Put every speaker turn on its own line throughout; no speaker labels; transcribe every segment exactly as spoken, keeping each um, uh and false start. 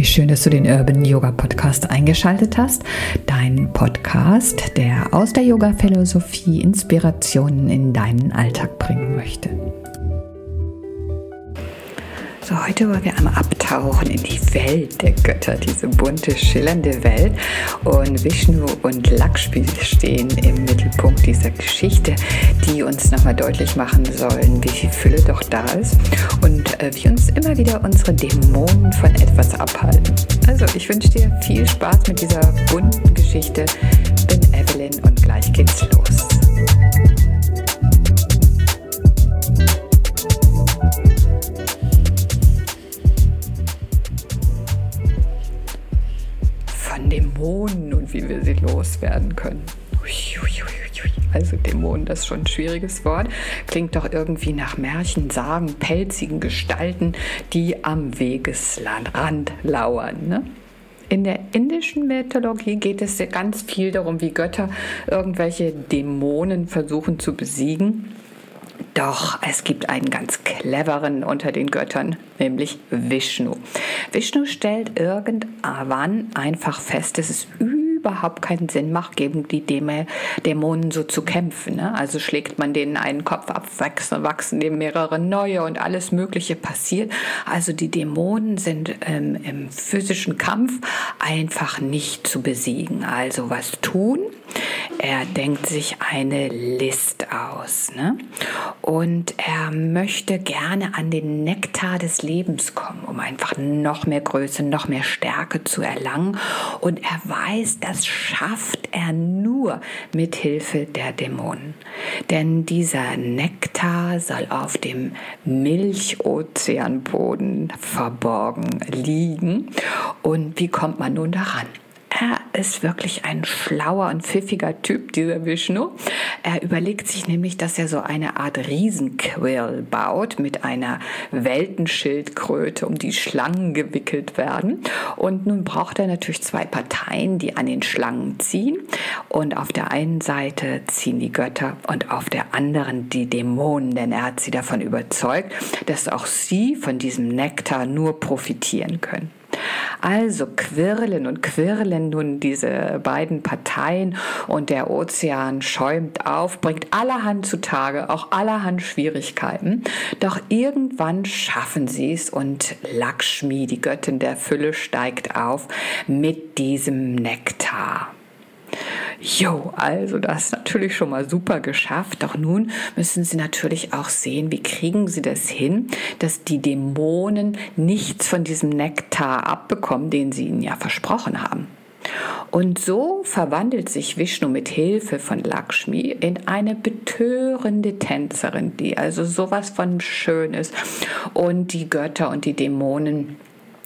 Wie schön, dass du den Urban Yoga Podcast eingeschaltet hast. Dein Podcast, der aus der Yoga-Philosophie Inspirationen in deinen Alltag bringen möchte. So, heute wollen wir einmal abtauchen in die Welt der Götter, diese bunte, schillernde Welt. Und Vishnu und Lakshmi stehen im Mittelpunkt dieser Geschichte, die uns nochmal deutlich machen sollen, wie viel Fülle doch da ist und äh, wie uns immer wieder unsere Dämonen von etwas abhalten. Also, ich wünsche dir viel Spaß mit dieser bunten Geschichte. Ich bin Evelyn und gleich geht's los. Dämonen und wie wir sie loswerden können. Also Dämonen, das ist schon ein schwieriges Wort. Klingt doch irgendwie nach Märchen, Sagen, pelzigen Gestalten, die am Wegesrand lauern, ne? In der indischen Mythologie geht es ja ganz viel darum, wie Götter irgendwelche Dämonen versuchen zu besiegen. Doch es gibt einen ganz cleveren unter den Göttern, nämlich Vishnu. Vishnu stellt irgendwann einfach fest, dass es überhaupt keinen Sinn macht, gegen die Dämonen so zu kämpfen. Ne? Also schlägt man denen einen Kopf ab, wachsen, wachsen dem mehrere neue und alles Mögliche passiert. Also die Dämonen sind ähm, im physischen Kampf einfach nicht zu besiegen. Also was tun? Er denkt sich eine List aus, ne? Und er möchte gerne an den Nektar des Lebens kommen, um einfach noch mehr Größe, noch mehr Stärke zu erlangen. Und er weiß, das schafft er nur mit Hilfe der Dämonen. Denn dieser Nektar soll auf dem Milchozeanboden verborgen liegen. Und wie kommt man nun daran? Er ist wirklich ein schlauer und pfiffiger Typ, dieser Vishnu. Er überlegt sich nämlich, dass er so eine Art Riesenquirl baut mit einer Weltenschildkröte, um die Schlangen gewickelt werden. Und nun braucht er natürlich zwei Parteien, die an den Schlangen ziehen. Und auf der einen Seite ziehen die Götter und auf der anderen die Dämonen, denn er hat sie davon überzeugt, dass auch sie von diesem Nektar nur profitieren können. Also quirlen und quirlen nun diese beiden Parteien und der Ozean schäumt auf, bringt allerhand zutage, auch allerhand Schwierigkeiten. Doch irgendwann schaffen sie es und Lakshmi, die Göttin der Fülle, steigt auf mit diesem Nektar. Jo, also das ist natürlich schon mal super geschafft. Doch nun müssen sie natürlich auch sehen, wie kriegen sie das hin, dass die Dämonen nichts von diesem Nektar abbekommen, den sie ihnen ja versprochen haben. Und so verwandelt sich Vishnu mit Hilfe von Lakshmi in eine betörende Tänzerin, die also sowas von schön ist. Und die Götter und die Dämonen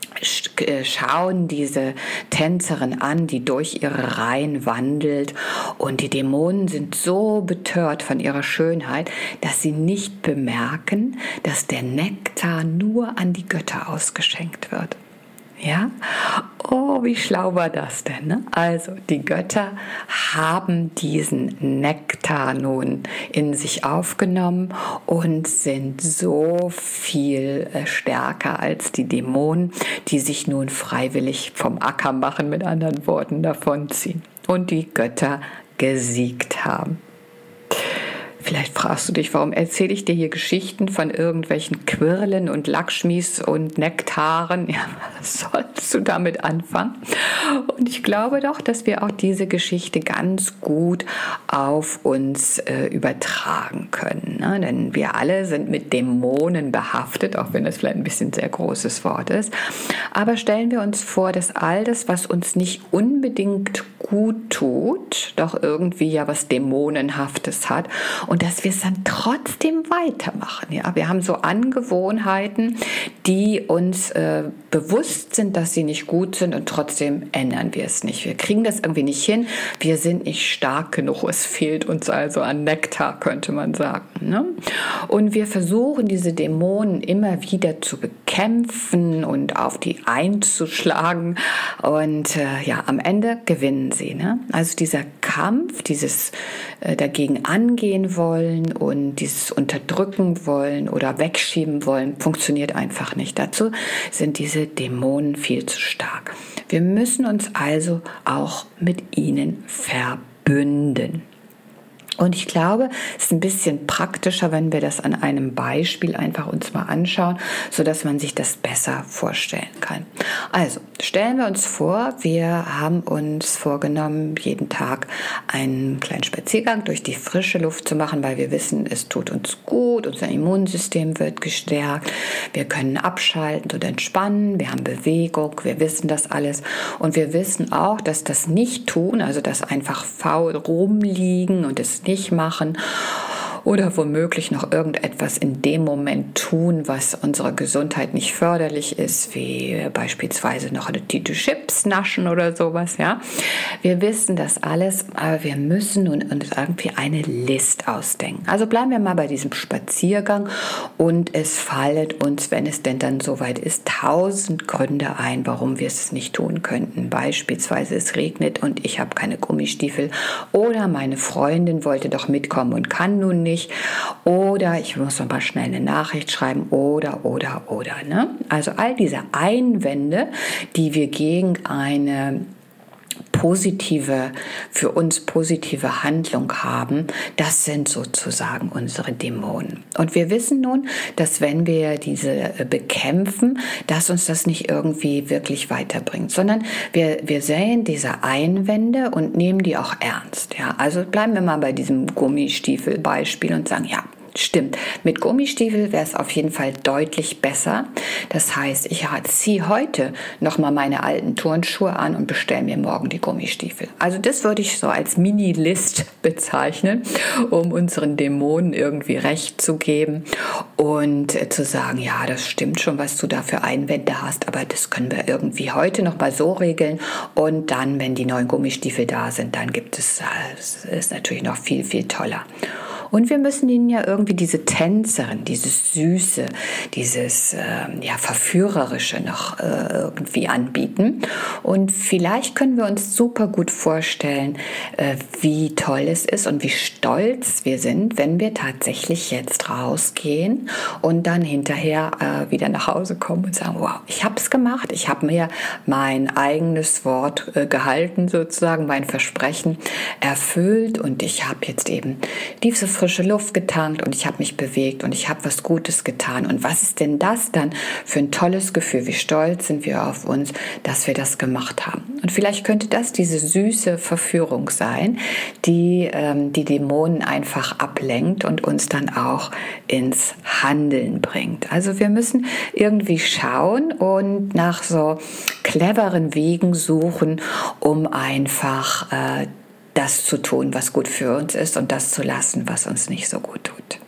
schauen diese Tänzerin an, die durch ihre Reihen wandelt, und die Dämonen sind so betört von ihrer Schönheit, dass sie nicht bemerken, dass der Nektar nur an die Götter ausgeschenkt wird. Ja? Oh, wie schlau war das denn? Ne? Also, die Götter haben diesen Nektar nun in sich aufgenommen und sind so viel stärker als die Dämonen, die sich nun freiwillig vom Acker machen, mit anderen Worten davonziehen und die Götter gesiegt haben. Vielleicht fragst du dich, warum erzähle ich dir hier Geschichten von irgendwelchen Quirlen und Lakshmis und Nektaren? Ja, was sollst du damit anfangen? Und ich glaube doch, dass wir auch diese Geschichte ganz gut auf uns äh, übertragen können. Ne? Denn wir alle sind mit Dämonen behaftet, auch wenn das vielleicht ein bisschen ein sehr großes Wort ist. Aber stellen wir uns vor, dass all das, was uns nicht unbedingt gut tut, doch irgendwie ja was Dämonenhaftes hat, und dass wir es dann trotzdem weitermachen. Ja? Wir haben so Angewohnheiten, die uns äh, bewusst sind, dass sie nicht gut sind, und trotzdem ändern wir es nicht. Wir kriegen das irgendwie nicht hin. Wir sind nicht stark genug. Es fehlt uns also an Nektar, könnte man sagen. Ne? Und wir versuchen, diese Dämonen immer wieder zu bekämpfen und auf die einzuschlagen. Und äh, ja, am Ende gewinnen sie. Ne? Also dieser Kampf, dieses äh, dagegen angehen wollen und dieses unterdrücken wollen oder wegschieben wollen, funktioniert einfach nicht. Dazu sind diese Dämonen viel zu stark. Wir müssen uns also auch mit ihnen verbünden. Und ich glaube, es ist ein bisschen praktischer, wenn wir das an einem Beispiel einfach uns mal anschauen, sodass man sich das besser vorstellen kann. Also stellen wir uns vor, wir haben uns vorgenommen, jeden Tag einen kleinen Spaziergang durch die frische Luft zu machen, weil wir wissen, es tut uns gut, unser Immunsystem wird gestärkt, wir können abschalten und entspannen, wir haben Bewegung, wir wissen das alles und wir wissen auch, dass das Nicht-Tun, also das einfach faul rumliegen und es nicht machen oder womöglich noch irgendetwas in dem Moment tun, was unserer Gesundheit nicht förderlich ist, wie beispielsweise noch eine Tüte Chips naschen oder sowas. Ja, wir wissen das alles, aber wir müssen nun uns irgendwie eine List ausdenken. Also bleiben wir mal bei diesem Spaziergang und es fallen uns, wenn es denn dann soweit ist, tausend Gründe ein, warum wir es nicht tun könnten. Beispielsweise es regnet und ich habe keine Gummistiefel oder meine Freundin wollte doch mitkommen und kann nun nicht. Oder ich muss noch mal schnell eine Nachricht schreiben oder, oder, oder. Ne? Also all diese Einwände, die wir gegen eine positive, für uns positive Handlung haben, das sind sozusagen unsere Dämonen. Und wir wissen nun, dass wenn wir diese bekämpfen, dass uns das nicht irgendwie wirklich weiterbringt, sondern wir, wir sehen diese Einwände und nehmen die auch ernst. Ja? Also bleiben wir mal bei diesem Gummistiefel-Beispiel und sagen, ja, stimmt. Mit Gummistiefel wäre es auf jeden Fall deutlich besser. Das heißt, ich ziehe heute nochmal meine alten Turnschuhe an und bestelle mir morgen die Gummistiefel. Also das würde ich so als Mini-List bezeichnen, um unseren Dämonen irgendwie recht zu geben und zu sagen, ja, das stimmt schon, was du da für Einwände hast, aber das können wir irgendwie heute nochmal so regeln und dann, wenn die neuen Gummistiefel da sind, dann gibt es, das ist natürlich noch viel, viel toller. Und wir müssen ihnen ja irgendwie diese Tänzerin, dieses Süße, dieses äh, ja, Verführerische noch äh, irgendwie anbieten. Und vielleicht können wir uns super gut vorstellen, äh, wie toll es ist und wie stolz wir sind, wenn wir tatsächlich jetzt rausgehen und dann hinterher äh, wieder nach Hause kommen und sagen, wow, ich habe es gemacht, ich habe mir mein eigenes Wort äh, gehalten sozusagen, mein Versprechen erfüllt und ich habe jetzt eben diese frische Luft getankt und ich habe mich bewegt und ich habe was Gutes getan. Und was ist denn das dann für ein tolles Gefühl? Wie stolz sind wir auf uns, dass wir das gemacht haben? Und vielleicht könnte das diese süße Verführung sein, die ähm, die Dämonen einfach ablenkt und uns dann auch ins Handeln bringt. Also wir müssen irgendwie schauen und nach so cleveren Wegen suchen, um einfach äh, das zu tun, was gut für uns ist und das zu lassen, was uns nicht so gut tut.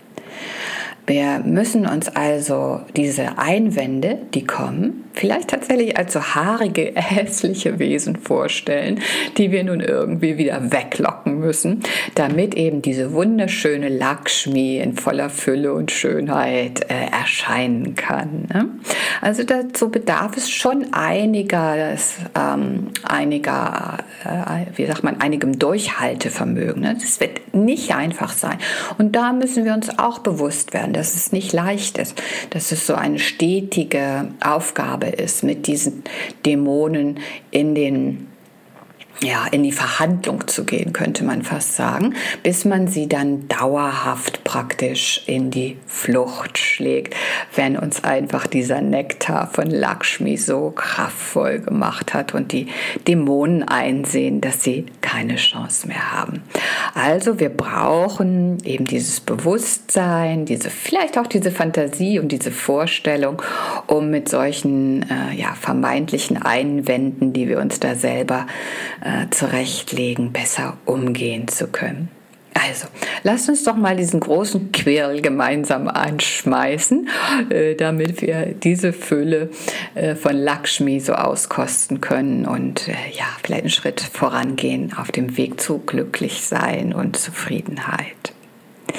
Wir müssen uns also diese Einwände, die kommen, vielleicht tatsächlich als so haarige, hässliche Wesen vorstellen, die wir nun irgendwie wieder weglocken müssen, damit eben diese wunderschöne Lakshmi in voller Fülle und Schönheit äh, erscheinen kann. Ne? Also dazu bedarf es schon einiger, ähm, einiger äh, wie sagt man, einigem Durchhaltevermögen. Ne? Das wird nicht einfach sein. Und da müssen wir uns auch bewusst werden, dass es nicht leicht ist, dass es so eine stetige Aufgabe ist, mit diesen Dämonen in den ja, in die Verhandlung zu gehen, könnte man fast sagen, bis man sie dann dauerhaft praktisch in die Flucht schlägt, wenn uns einfach dieser Nektar von Lakshmi so kraftvoll gemacht hat und die Dämonen einsehen, dass sie keine Chance mehr haben. Also wir brauchen eben dieses Bewusstsein, diese vielleicht auch diese Fantasie und diese Vorstellung, um mit solchen äh, ja, vermeintlichen Einwänden, die wir uns da selber äh, zurechtlegen, besser umgehen zu können. Also, lasst uns doch mal diesen großen Quirl gemeinsam anschmeißen, äh, damit wir diese Fülle äh, von Lakshmi so auskosten können und äh, ja, vielleicht einen Schritt vorangehen auf dem Weg zu Glücklichsein und Zufriedenheit.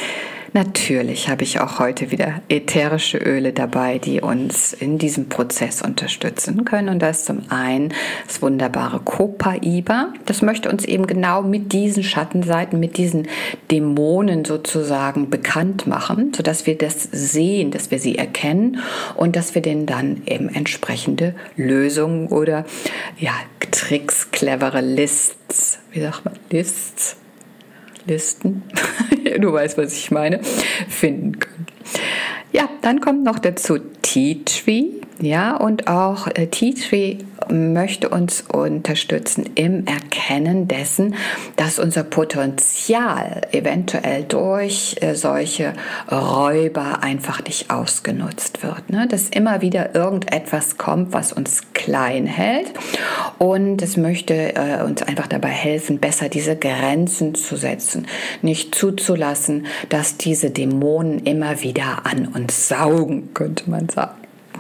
Natürlich habe ich auch heute wieder ätherische Öle dabei, die uns in diesem Prozess unterstützen können. Und da ist zum einen das wunderbare Copaiba. Das möchte uns eben genau mit diesen Schattenseiten, mit diesen Dämonen sozusagen bekannt machen, sodass wir das sehen, dass wir sie erkennen und dass wir denen dann eben entsprechende Lösungen oder ja, Tricks, clevere Lists, wie sagt man, Lists, Listen, du weißt, was ich meine, finden können. Ja, dann kommt noch dazu Tea Tree, ja, und auch äh, Tea Tree möchte uns unterstützen im Erkennen dessen, dass unser Potenzial eventuell durch äh, solche Räuber einfach nicht ausgenutzt wird, ne? Dass immer wieder irgendetwas kommt, was uns klein hält, und es möchte äh, uns einfach dabei helfen, besser diese Grenzen zu setzen, nicht zuzulassen, dass diese Dämonen immer wieder an uns saugen, könnte man sagen.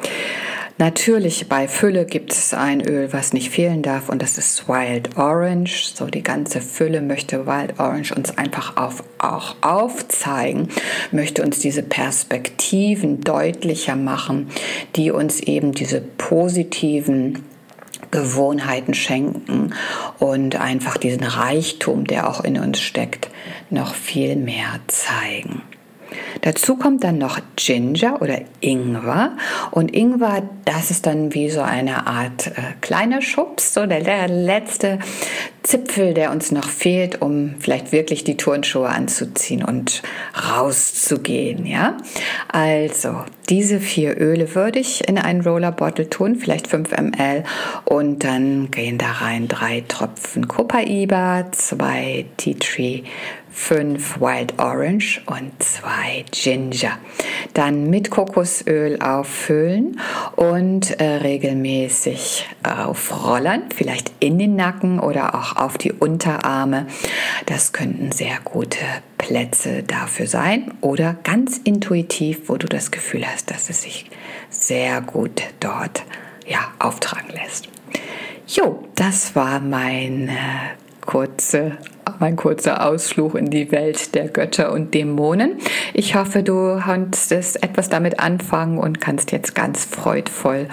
Natürlich, bei Fülle gibt es ein Öl, was nicht fehlen darf, und das ist Wild Orange. So die ganze Fülle möchte Wild Orange uns einfach auf, auch aufzeigen, möchte uns diese Perspektiven deutlicher machen, die uns eben diese positiven Gewohnheiten schenken und einfach diesen Reichtum, der auch in uns steckt, noch viel mehr zeigen. Dazu kommt dann noch Ginger oder Ingwer, und Ingwer, das ist dann wie so eine Art äh, kleiner Schubs, so der, der letzte Zipfel, der uns noch fehlt, um vielleicht wirklich die Turnschuhe anzuziehen und rauszugehen, ja? Also, diese vier Öle würde ich in einen Roller Bottle tun, vielleicht fünf Milliliter, und dann gehen da rein drei Tropfen Copaiba, zwei Tea Tree, fünf Wild Orange und zwei Ginger. Dann mit Kokosöl auffüllen und äh, regelmäßig aufrollern, vielleicht in den Nacken oder auch auf die Unterarme. Das könnten sehr gute Plätze dafür sein, oder ganz intuitiv, wo du das Gefühl hast, dass es sich sehr gut dort ja, auftragen lässt. Jo, das war mein äh, kurze Mein kurzer Ausflug in die Welt der Götter und Dämonen. Ich hoffe, du konntest etwas damit anfangen und kannst jetzt ganz freudvoll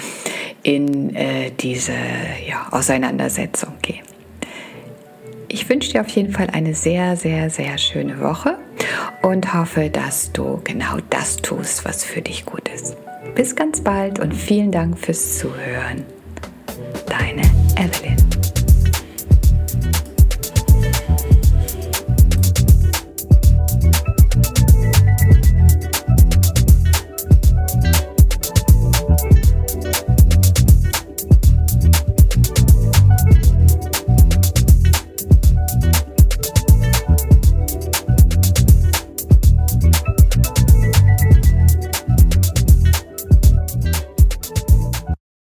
in äh, diese ja, Auseinandersetzung gehen. Ich wünsche dir auf jeden Fall eine sehr, sehr, sehr schöne Woche und hoffe, dass du genau das tust, was für dich gut ist. Bis ganz bald und vielen Dank fürs Zuhören. Deine Evelyn.